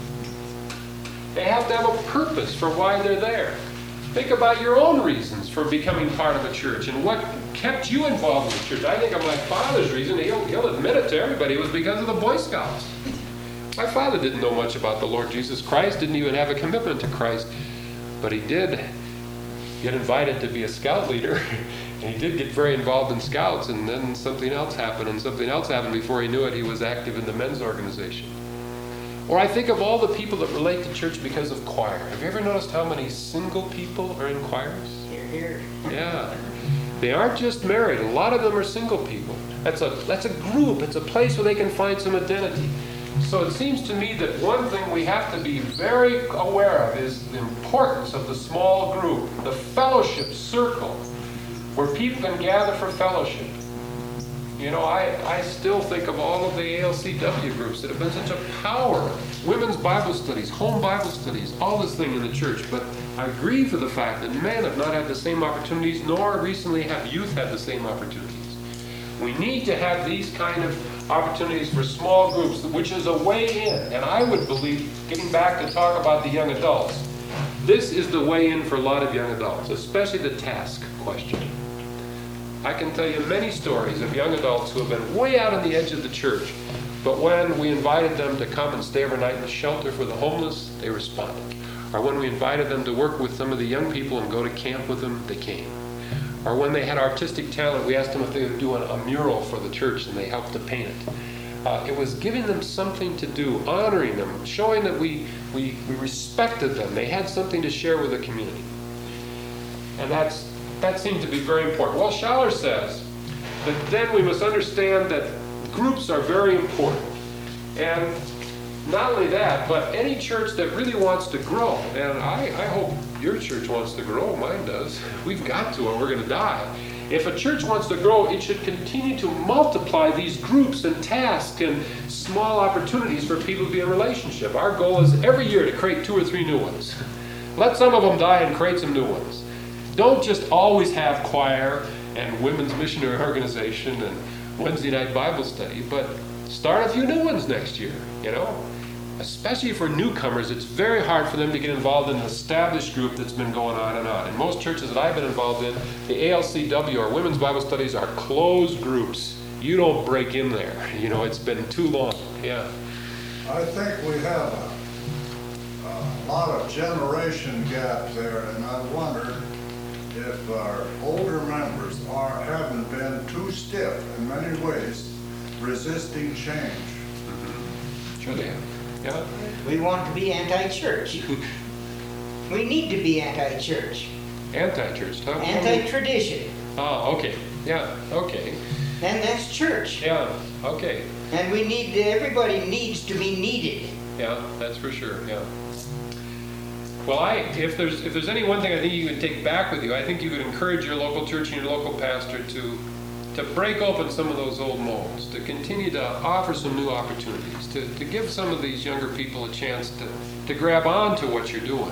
They have to have a purpose for why they're there. Think about your own reasons for becoming part of a church and what kept you involved in the church. I think of my father's reason, he'll admit it to everybody, it was because of the Boy Scouts. My father didn't know much about the Lord Jesus Christ, didn't even have a commitment to Christ, but he did get invited to be a scout leader, and he did get very involved in scouts, and then something else happened, and something else happened. Before he knew it, he was active in the men's organization. Or I think of all the people that relate to church because of choir. Have you ever noticed how many single people are in choirs? Here, here. Yeah. They aren't just married. A lot of them are single people. That's a group. It's a place where they can find some identity. So it seems to me that one thing we have to be very aware of is the importance of the small group, the fellowship circle, where people can gather for fellowship. You know, I still think of all of the ALCW groups that have been such a power. Women's Bible studies, home Bible studies, all this thing in the church. But I grieve for the fact that men have not had the same opportunities, nor recently have youth had the same opportunities. We need to have these kind of opportunities for small groups, which is a way in. And I would believe, getting back to talk about the young adults, this is the way in for a lot of young adults, especially the task question. I can tell you many stories of young adults who have been way out on the edge of the church, but when we invited them to come and stay overnight in the shelter for the homeless, they responded. Or when we invited them to work with some of the young people and go to camp with them, they came. Or when they had artistic talent, we asked them if they would do a mural for the church, and they helped to paint it. It was giving them something to do, honoring them, showing that we respected them. They had something to share with the community. And that seemed to be very important. Well, Schaller says that then we must understand that groups are very important. And not only that, but any church that really wants to grow, and I hope your church wants to grow, mine does. We've got to, or we're going to die. If a church wants to grow, it should continue to multiply these groups and tasks and small opportunities for people to be in relationship. Our goal is every year to create 2 or 3 new ones. Let some of them die and create some new ones. Don't just always have choir and women's missionary organization and Wednesday night Bible study, but start a few new ones next year, you know. Especially for newcomers, it's very hard for them to get involved in an established group that's been going on and on. In most churches that I've been involved in, the ALCW, or women's Bible studies, are closed groups. You don't break in there. You know, it's been too long. Yeah. I think we have a lot of generation gap there, and I wonder if our older members haven't been too stiff in many ways, resisting change. Sure they have. Yeah. We want to be anti-church. We need to be anti-church. Anti-church, huh? Anti-tradition. Oh, okay. Yeah, okay. And that's church. Yeah, okay. And everybody needs to be needed. Yeah, that's for sure, yeah. Well, if there's any one thing I think you could take back with you, I think you could encourage your local church and your local pastor to break open some of those old molds, to continue to offer some new opportunities, to give some of these younger people a chance to grab on to what you're doing.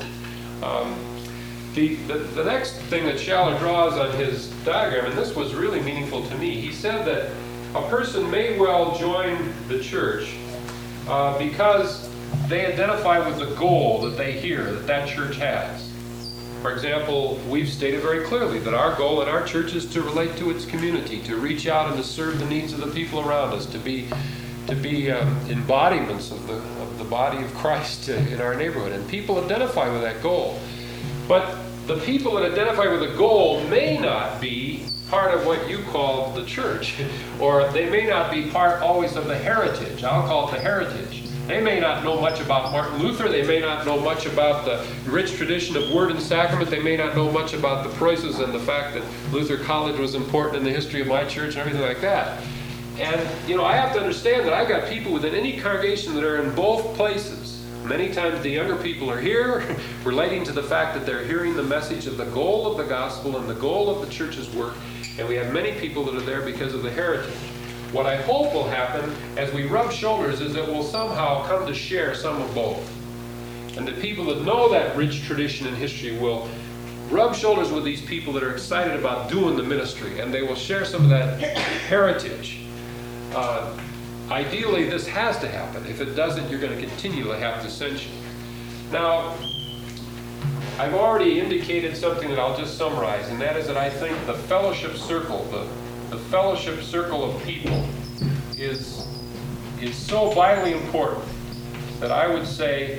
The next thing that Schaller draws on his diagram, and this was really meaningful to me, he said that a person may well join the church because they identify with the goal that they hear that church has. For example, we've stated very clearly that our goal in our church is to relate to its community, to reach out and to serve the needs of the people around us, to be embodiments of the body of Christ in our neighborhood. And people identify with that goal. But the people that identify with the goal may not be part of what you call the church, or they may not be part always of the heritage. I'll call it the heritage. They may not know much about Martin Luther. They may not know much about the rich tradition of word and sacrament. They may not know much about the Preußes and the fact that Luther College was important in the history of my church and everything like that. And, you know, I have to understand that I've got people within any congregation that are in both places. Many times the younger people are here relating to the fact that they're hearing the message of the goal of the gospel and the goal of the church's work. And we have many people that are there because of the heritage. What I hope will happen as we rub shoulders is that we'll somehow come to share some of both. And the people that know that rich tradition and history will rub shoulders with these people that are excited about doing the ministry, and they will share some of that heritage. Ideally, this has to happen. If it doesn't, you're going to continue to have dissension. Now, I've already indicated something that I'll just summarize, and that is that I think the fellowship circle, the fellowship circle of people is so vitally important that I would say,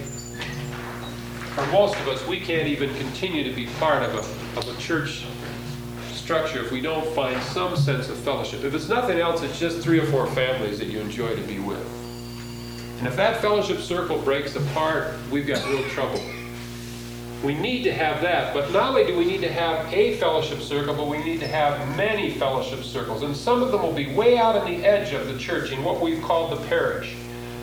for most of us, we can't even continue to be part of a church structure if we don't find some sense of fellowship. If it's nothing else, it's just 3 or 4 families that you enjoy to be with. And if that fellowship circle breaks apart, we've got real trouble. We need to have that, but not only do we need to have a fellowship circle, but we need to have many fellowship circles. And some of them will be way out on the edge of the church in what we've called the parish.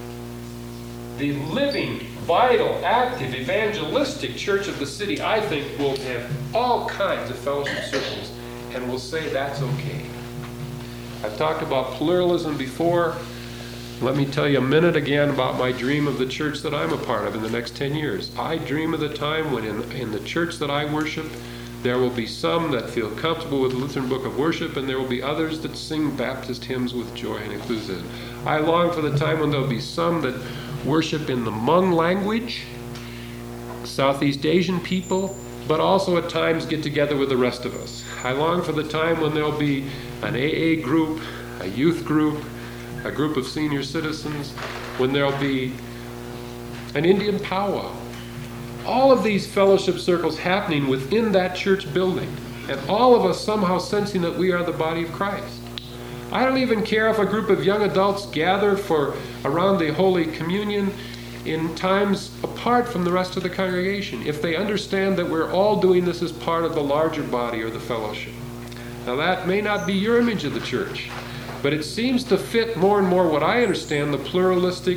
The living, vital, active, evangelistic church of the city, I think, will have all kinds of fellowship circles, and we'll say that's okay. I've talked about pluralism before. Let me tell you a minute again about my dream of the church that I'm a part of in the next 10 years. I dream of the time when in the church that I worship, there will be some that feel comfortable with the Lutheran Book of Worship, and there will be others that sing Baptist hymns with joy and enthusiasm. I long for the time when there will be some that worship in the Hmong language, Southeast Asian people, but also at times get together with the rest of us. I long for the time when there will be an AA group, a youth group, a group of senior citizens, when there'll be an Indian powwow. All of these fellowship circles happening within that church building, and all of us somehow sensing that we are the body of Christ. I don't even care if a group of young adults gather around the Holy Communion in times apart from the rest of the congregation, if they understand that we're all doing this as part of the larger body or the fellowship. Now that may not be your image of the church, but it seems to fit more and more what I understand the pluralistic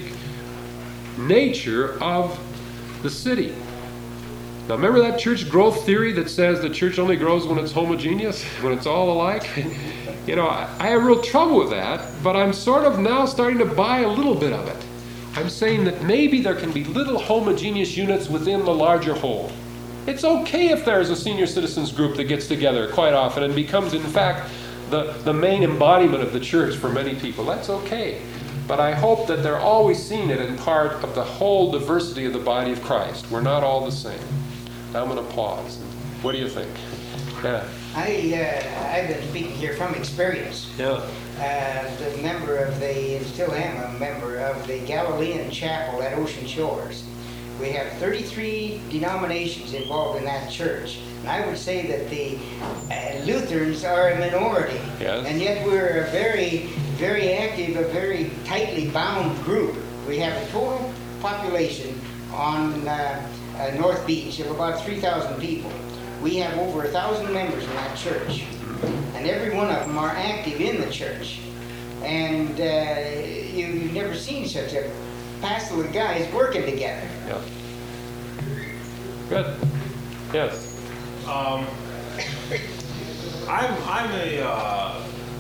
nature of the city. Now remember that church growth theory that says the church only grows when it's homogeneous, when it's all alike? You know, I have real trouble with that, but I'm sort of now starting to buy a little bit of it. I'm saying that maybe there can be little homogeneous units within the larger whole. It's okay if there's a senior citizens group that gets together quite often and becomes, in fact, the main embodiment of the church for many people. That's okay. But I hope that they're always seeing it in part of the whole diversity of the body of Christ. We're not all the same. Now I'm going to pause. What do you think? Yeah. I've been speaking here from experience. Yeah. The member of and still am a member of the Galilean Chapel at Ocean Shores. We have 33 denominations involved in that church. And I would say that the Lutherans are a minority. Yes. And yet we're a very, very active, a very tightly bound group. We have a total population on North Beach of about 3,000 people. We have over 1,000 members in that church. And every one of them are active in the church. And you've never seen such a passel of guys working together. Yeah. Good. Yes. I'm a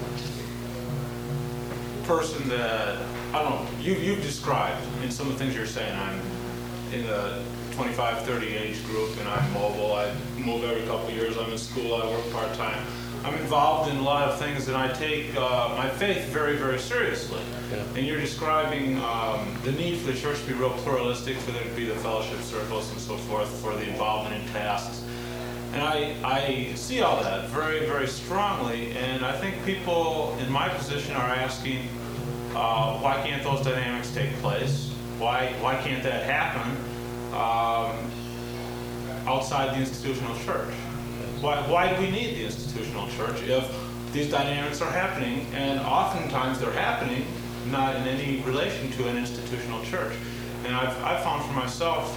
person that, I don't know, you've described in some of the things you're saying. I'm in the 25, 30 age group, and I'm mobile. I move every couple of years. I'm in school. I work part-time. I'm involved in a lot of things, and I take my faith very, very seriously. Yeah. And you're describing the need for the church to be real pluralistic, for there to be the fellowship circles and so forth, for the involvement in tasks. And I see all that very, very strongly, and I think people in my position are asking, why can't those dynamics take place? Why can't that happen outside the institutional church? Why do we need the institutional church if these dynamics are happening, and oftentimes they're happening not in any relation to an institutional church? And I've found for myself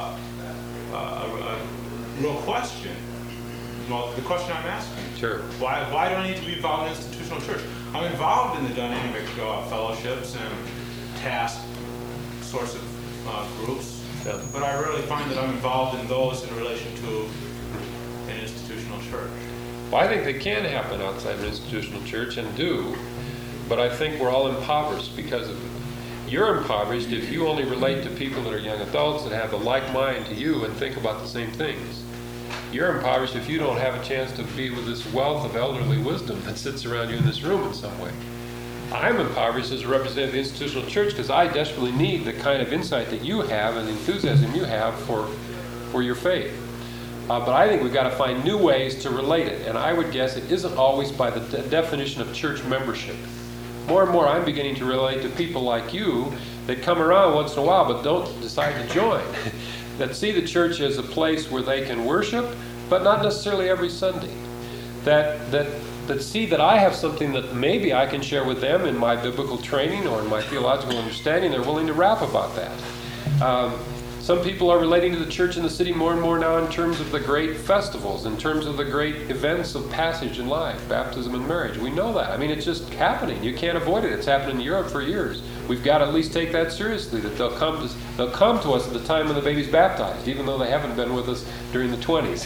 a real question. Well, the question I'm asking. Sure. Why do I need to be involved in an institutional church? I'm involved in the dynamic fellowships and task sorts of groups, yeah. But I rarely find that I'm involved in those in relation to an institutional church. Well, I think they can happen outside an institutional church and do, but I think we're all impoverished because of it. You're impoverished if you only relate to people that are young adults that have a like mind to you and think about the same things. you're impoverished if you don't have a chance to be with this wealth of elderly wisdom that sits around you in this room in some way. I'm impoverished as a representative of the institutional church because I desperately need the kind of insight that you have and the enthusiasm you have for your faith. But I think we've got to find new ways to relate it, and I would guess it isn't always by the definition of church membership. More and more I'm beginning to relate to people like you that come around once in a while but don't decide to join, that see the church as a place where they can worship, but not necessarily every Sunday, that see that I have something that maybe I can share with them in my biblical training or in my theological understanding. They're willing to rap about that. Some people are relating to the church in the city more and more now in terms of the great festivals, in terms of the great events of passage in life, baptism and marriage. We know that. I mean, it's just happening. You can't avoid it. It's happened in Europe for years. We've got to at least take that seriously, that they'll come to us at the time when the baby's baptized, even though they haven't been with us during the 20s.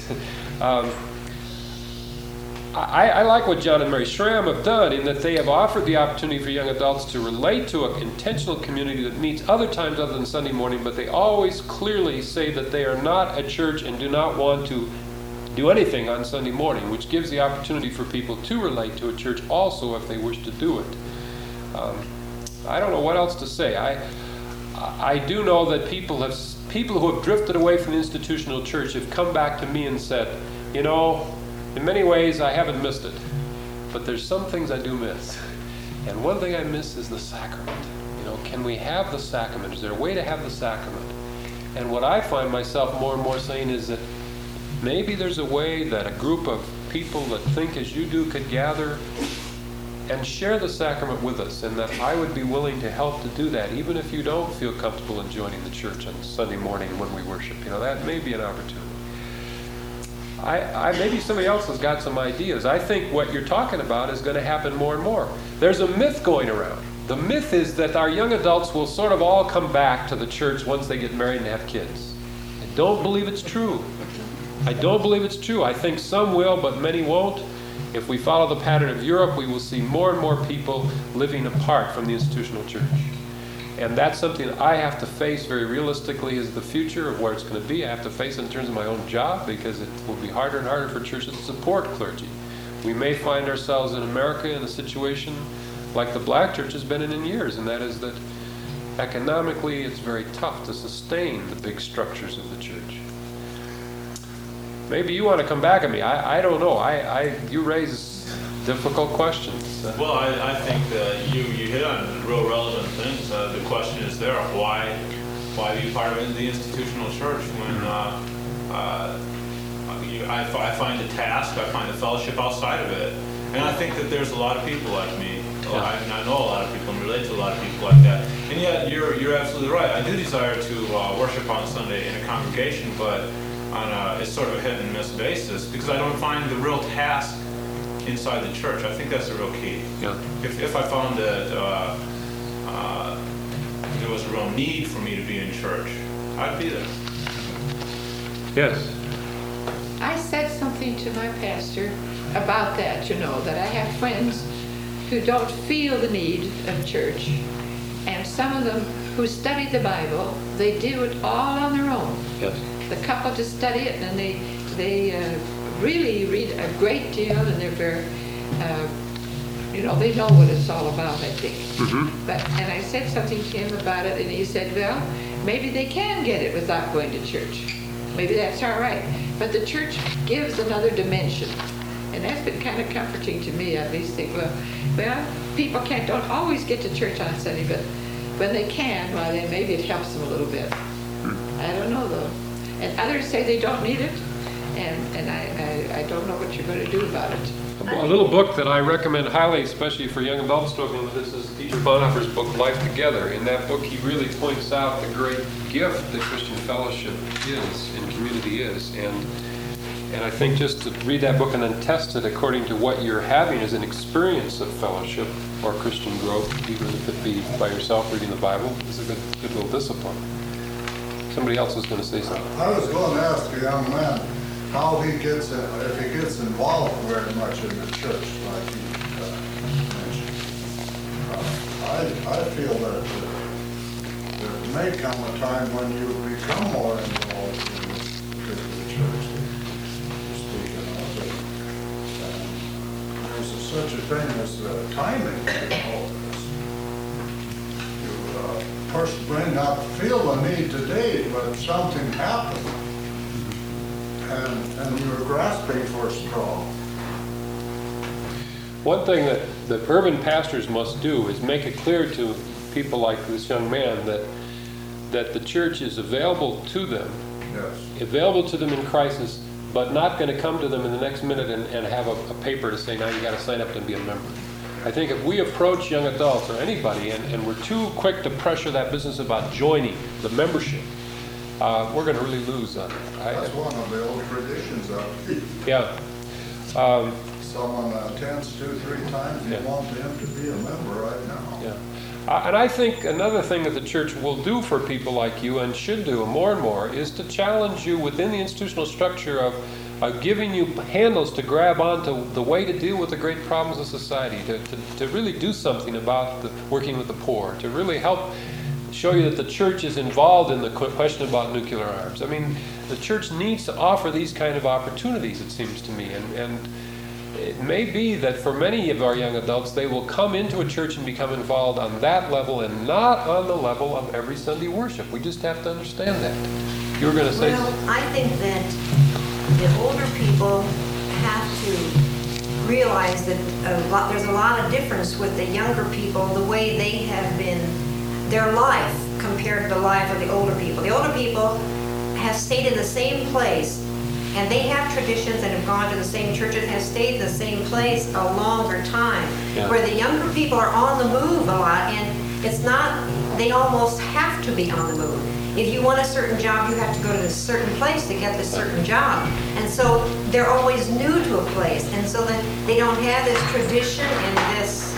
I like what John and Mary Schramm have done in that they have offered the opportunity for young adults to relate to an intentional community that meets other times other than Sunday morning, but they always clearly say that they are not a church and do not want to do anything on Sunday morning, which gives the opportunity for people to relate to a church also if they wish to do it. I don't know what else to say. I do know that people who have drifted away from the institutional church have come back to me and said, you know, in many ways, I haven't missed it, but there's some things I do miss. And one thing I miss is the sacrament. You know, can we have the sacrament? Is there a way to have the sacrament? And what I find myself more and more saying is that maybe there's a way that a group of people that think as you do could gather and share the sacrament with us, and that I would be willing to help to do that, even if you don't feel comfortable in joining the church on Sunday morning when we worship. You know, that may be an opportunity. Maybe somebody else has got some ideas. I think what you're talking about is going to happen more and more. There's a myth going around. The myth is that our young adults will sort of all come back to the church once they get married and have kids. I don't believe it's true. I don't believe it's true. I think some will, but many won't. If we follow the pattern of Europe, we will see more and more people living apart from the institutional church. And that's something that I have to face very realistically as the future of where it's going to be. I have to face it in terms of my own job because it will be harder and harder for churches to support clergy. We may find ourselves in America in a situation like the black church has been in years, and that is that economically it's very tough to sustain the big structures of the church. Maybe you want to come back at me. I don't know. You raise difficult questions. Well, I think that you hit on real relevant things. The question is there, why be part of the institutional church when I find the task, I find the fellowship outside of it. And I think that there's a lot of people like me. I know a lot of people and relate to a lot of people like that. And yet, you're absolutely right. I do desire to worship on Sunday in a congregation, but on it's sort of a hit and miss basis because I don't find the real task inside the church. I think that's the real key. Yeah. If I found that there was a real need for me to be in church, I'd be there. Yes. I said something to my pastor about that, you know, that I have friends who don't feel the need of church. And some of them who study the Bible, they do it all on their own. Yes. The couple just study it, and they really read a great deal, and they're very, they know what it's all about, I think. Mm-hmm. And I said something to him about it, and he said, well, maybe they can get it without going to church. Maybe that's all right. But the church gives another dimension. And that's been kind of comforting to me. I at least think, well, people don't always get to church on Sunday, but when they can, then maybe it helps them a little bit. I don't know, though. And others say they don't need it, and I don't know what you're going to do about it. A little book that I recommend highly, especially for young adults struggling with this, is Dietrich Bonhoeffer's book, Life Together. In that book, he really points out the great gift that Christian fellowship is and community is. And I think just to read that book and then test it according to what you're having as an experience of fellowship or Christian growth, even if it be by yourself reading the Bible, is a good little discipline. Somebody else was going to say something. I was going to ask a young man how he gets, if he gets involved very much in the church, like he mentioned. I feel that there may come a time when you become more involved in the church. such a thing as timing in all of this. You, of course, may not feel the need today, but something happened, and you're grasping for a straw. One thing that urban pastors must do is make it clear to people like this young man that the church is available to them, Yes. available to them in crisis, but not going to come to them in the next minute and have a paper to say, now you got to sign up and be a member. I think if we approach young adults or anybody and we're too quick to pressure that business about joining the membership, we're going to really lose on it. That's one of the old traditions of it. Yeah. Someone attends 2-3 times, you Yeah. want them to be a member right now. Yeah. And I think another thing that the church will do for people like you, and should do more and more, is to challenge you within the institutional structure of giving you handles to grab onto the way to deal with the great problems of society, to really do something about working with the poor, to really help show you that the church is involved in the question about nuclear arms. I mean, the church needs to offer these kind of opportunities, it seems to me, and it may be that for many of our young adults, they will come into a church and become involved on that level and not on the level of every Sunday worship. We just have to understand that. You were going to say Well, I think that the older people have to realize that there's a lot of difference with the younger people, the way they have been, their life compared to the life of the older people. The older people have stayed in the same place, and they have traditions and have gone to the same churches, have stayed in the same place a longer time. Yeah. Where the younger people are on the move a lot, and it's not, they almost have to be on the move. If you want a certain job, you have to go to a certain place to get the certain job. And so they're always new to a place, and so that they don't have this tradition and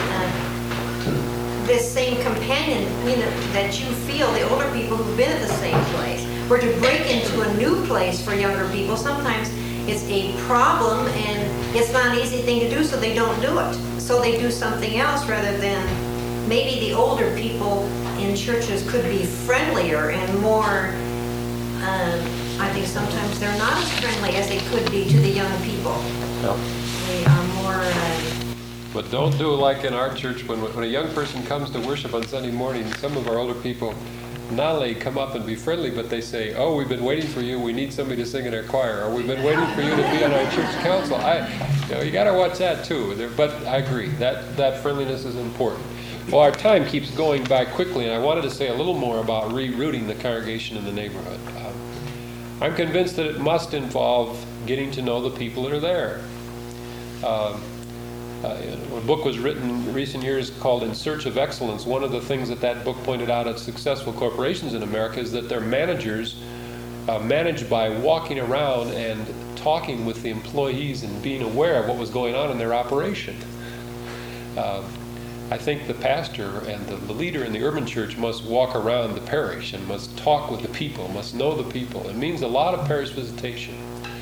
this same companion, you know, that you feel, the older people who've been at the same place. Where to break into a new place for younger people, sometimes it's a problem and it's not an easy thing to do, so they don't do it. So they do something else rather than, maybe the older people in churches could be friendlier and more, I think sometimes they're not as friendly as they could be to the young people. no. They are more, But don't do it like in our church. When a young person comes to worship on Sunday morning, some of our older people not only come up and be friendly, but they say, oh, we've been waiting for you. We need somebody to sing in our choir. Or we've been waiting for you to be on our church council. You got to watch that too. But I agree, that friendliness is important. Well, our time keeps going by quickly, and I wanted to say a little more about rerouting the congregation in the neighborhood. I'm convinced that it must involve getting to know the people that are there. A book was written in recent years called In Search of Excellence. One of the things that book pointed out at successful corporations in America is that their managers managed by walking around and talking with the employees and being aware of what was going on in their operation. I think the pastor and the leader in the urban church must walk around the parish and must talk with the people, must know the people. It means a lot of parish visitation.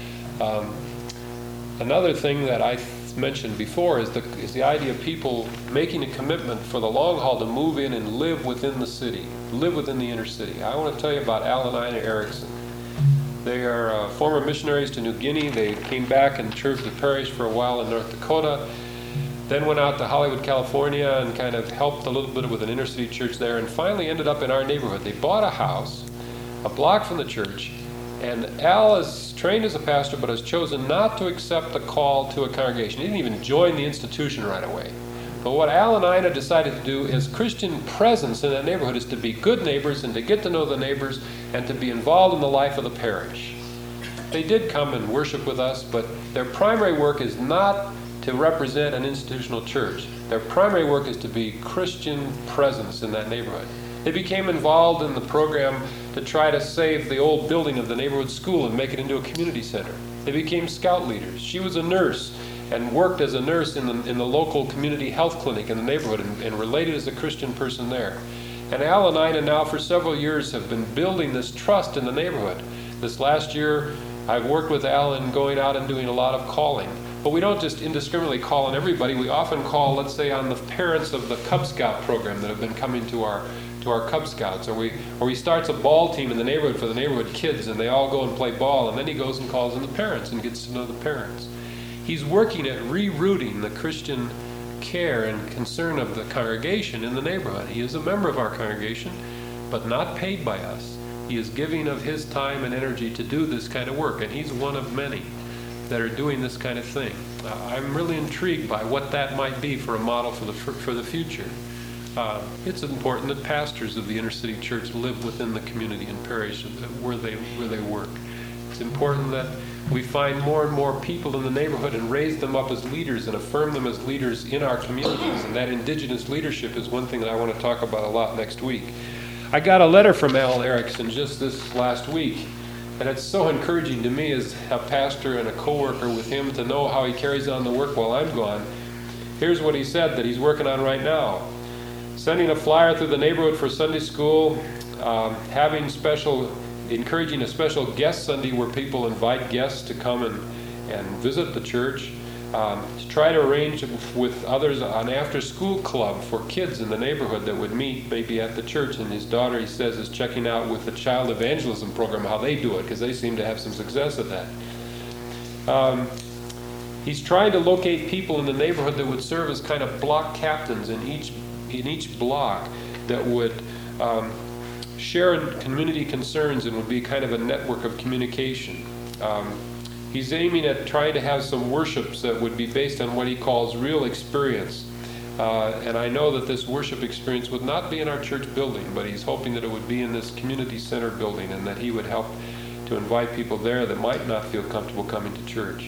Another thing that I mentioned before is the idea of people making a commitment for the long haul to move in and live within the city, live within the inner city. I want to tell you about Al and Ina Erickson. They are former missionaries to New Guinea. They came back and served the parish for a while in North Dakota, then went out to Hollywood, California, and kind of helped a little bit with an inner city church there, and finally ended up in our neighborhood. They bought a house a block from the church, and Al is trained as a pastor, but has chosen not to accept the call to a congregation. He didn't even join the institution right away. But what Al and Ina decided to do as Christian presence in that neighborhood is to be good neighbors and to get to know the neighbors and to be involved in the life of the parish. They did come and worship with us, but their primary work is not to represent an institutional church. Their primary work is to be Christian presence in that neighborhood. They became involved in the program to try to save the old building of the neighborhood school and make it into a community center. They became scout leaders. She was a nurse and worked as a nurse in the local community health clinic in the neighborhood and related as a Christian person there. And Al and Ina now for several years have been building this trust in the neighborhood. This last year, I've worked with Al in going out and doing a lot of calling. But we don't just indiscriminately call on everybody. We often call, let's say, on the parents of the Cub Scout program that have been coming to our Cub Scouts, or he starts a ball team in the neighborhood for the neighborhood kids, and they all go and play ball, and then he goes and calls in the parents and gets to know the parents. He's working at rerouting the Christian care and concern of the congregation in the neighborhood. He is a member of our congregation, but not paid by us. He is giving of his time and energy to do this kind of work, and he's one of many that are doing this kind of thing. I'm really intrigued by what that might be for a model for the future. It's important that pastors of the inner city church live within the community and parish where they work. It's important that we find more and more people in the neighborhood and raise them up as leaders and affirm them as leaders in our communities. And that indigenous leadership is one thing that I want to talk about a lot next week. I got a letter from Al Erickson just this last week, and it's so encouraging to me as a pastor and a co-worker with him to know how he carries on the work while I'm gone. Here's what he said that he's working on right now. Sending a flyer through the neighborhood for Sunday school, encouraging a special guest Sunday where people invite guests to come and visit the church, to try to arrange with others an after-school club for kids in the neighborhood that would meet maybe at the church. And his daughter, he says, is checking out with the child evangelism program how they do it, because they seem to have some success at that. He's trying to locate people in the neighborhood that would serve as kind of block captains in each block that would share community concerns and would be kind of a network of communication. He's aiming at trying to have some worships that would be based on what he calls real experience. And I know that this worship experience would not be in our church building, but he's hoping that it would be in this community center building and that he would help to invite people there that might not feel comfortable coming to church.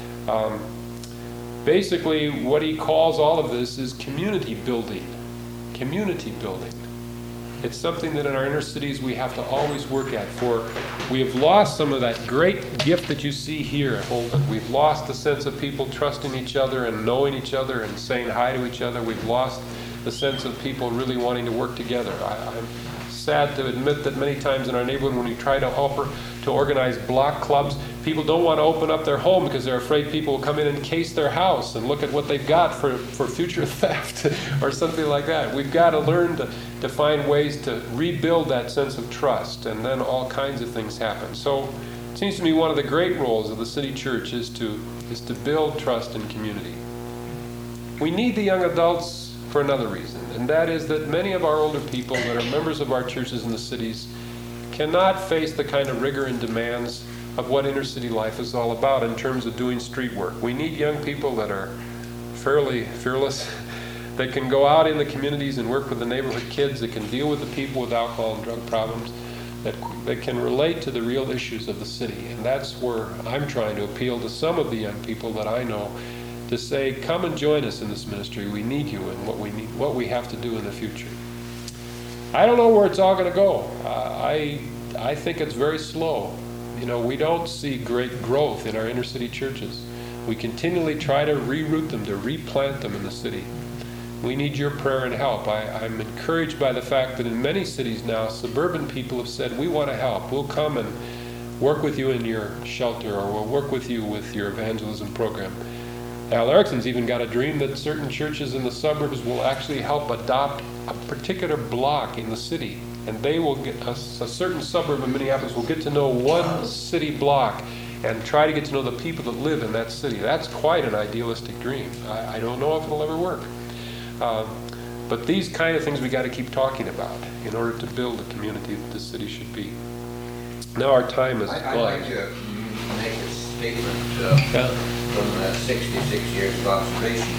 Basically, what he calls all of this is community building. Community building. It's something that in our inner cities we have to always work at. For we have lost some of that great gift that you see here at Holden. We've lost the sense of people trusting each other and knowing each other and saying hi to each other. We've lost the sense of people really wanting to work together. I'm sad to admit that many times in our neighborhood when we try to organize block clubs, people don't want to open up their home because they're afraid people will come in and case their house and look at what they've got for future theft or something like that. We've got to learn to find ways to rebuild that sense of trust, and then all kinds of things happen. So it seems to me one of the great roles of the city church is to build trust in community. We need the young adults for another reason, and that is that many of our older people that are members of our churches in the cities cannot face the kind of rigor and demands of what inner city life is all about in terms of doing street work. We need young people that are fairly fearless, that can go out in the communities and work with the neighborhood kids, that can deal with the people with alcohol and drug problems, that can relate to the real issues of the city. And that's where I'm trying to appeal to some of the young people that I know to say, come and join us in this ministry. We need you and what we have to do in the future. I don't know where it's all going to go. I think it's very slow. We don't see great growth in our inner city churches. We continually try to reroute them, to replant them in the city. We need your prayer and help. I'm encouraged by the fact that in many cities now, suburban people have said, we want to help. We'll come and work with you in your shelter, or we'll work with you with your evangelism program. Al Erickson's even got a dream that certain churches in the suburbs will actually help adopt a particular block in the city. And they will get, a certain suburb of Minneapolis will get to know one city block and try to get to know the people that live in that city. That's quite an idealistic dream. I don't know if it'll ever work. But these kind of things we got to keep talking about in order to build the community that the city should be. Now our time is I'd gone. like to make a statement from 66 years of observation.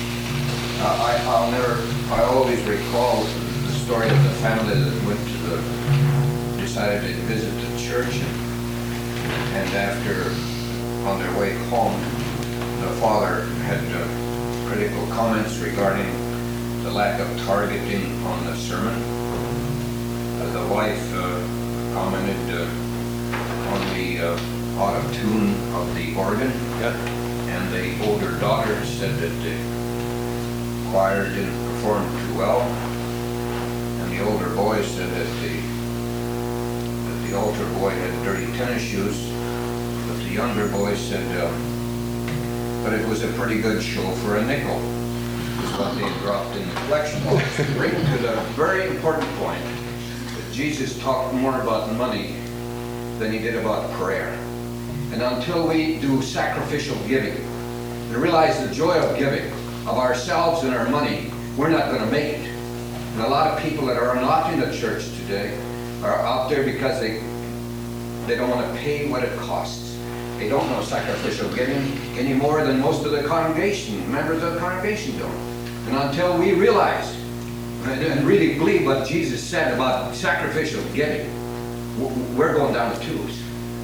I always recall the story of the family that decided to visit the church, and after, on their way home, the father had critical comments regarding the lack of targeting on the sermon. The wife commented on the out of tune of the organ, and the older daughter said that the choir didn't perform too well, and the older boy said that the altar boy had dirty tennis shoes, but the younger boy said, but it was a pretty good show for a nickel, is what they dropped in the collection box. Right to the very important point that Jesus talked more about money than he did about prayer. And until we do sacrificial giving and realize the joy of giving, of ourselves and our money, we're not going to make it. And a lot of people that are not in the church today are out there because they don't want to pay what it costs. They don't know sacrificial giving any more than most of the congregation, members of the congregation don't. And until we realize and really believe what Jesus said about sacrificial giving, we're going down the tubes.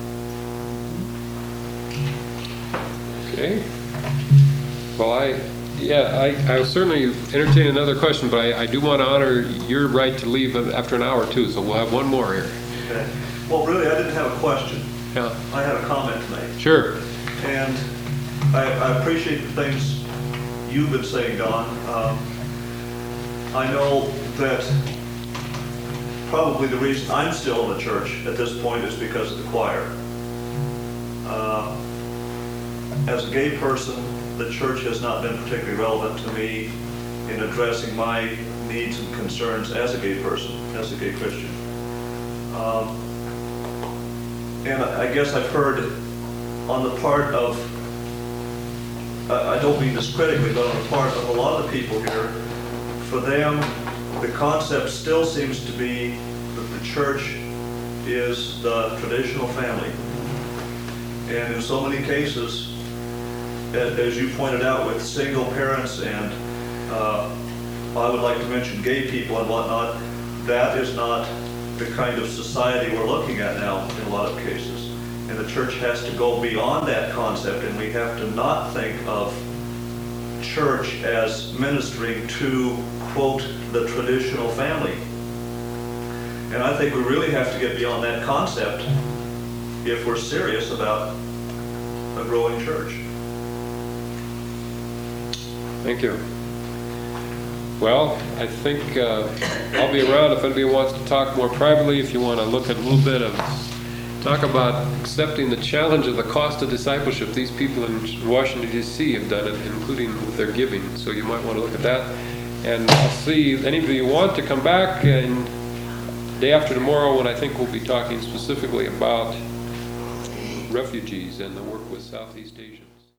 Okay. Well, I'll certainly entertain another question, but I do want to honor your right to leave after an hour too, so we'll have one more here. Okay. Well, really, I didn't have a question. Yeah. I had a comment to make. Sure. And I appreciate the things you've been saying, Don. I know that probably the reason I'm still in the church at this point is because of the choir. As a gay person, the church has not been particularly relevant to me in addressing my needs and concerns as a gay person, as a gay Christian. And I guess I've heard on the part of, I don't mean this critically, but on the part of a lot of the people here, for them, the concept still seems to be that the church is the traditional family. And in so many cases, as you pointed out, with single parents and I would like to mention gay people and whatnot, that is not the kind of society we're looking at now in a lot of cases. And the church has to go beyond that concept, and we have to not think of church as ministering to, quote, the traditional family. And I think we really have to get beyond that concept if we're serious about a growing church. Thank you. Well, I think I'll be around if anybody wants to talk more privately, if you want to look at a little bit of, talk about accepting the challenge of the cost of discipleship. These people in Washington, D.C. have done it, including with their giving, so you might want to look at that. And I'll see any of you want to come back, and day after tomorrow when I think we'll be talking specifically about refugees and the work with Southeast Asia.